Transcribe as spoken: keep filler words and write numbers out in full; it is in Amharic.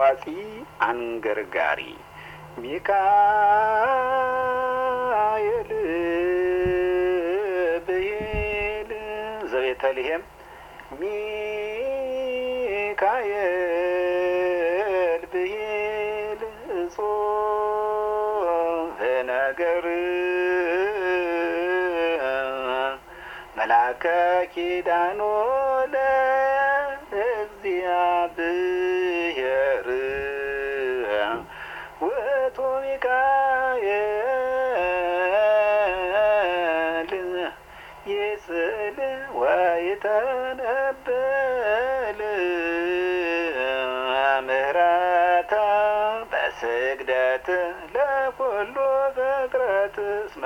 ዋፂ አንገርጋሪ ሚካኤል ብሂል ዘቤተልሔም ሚካኤል ብሂል እጹብ ነገር መላከ ኪዳኖ ለእግዚአብሔር ውእቱ ሚካኤል ይስእል ወይተነበል ምህረተ በስግደት ለኩሉ ፍጥረት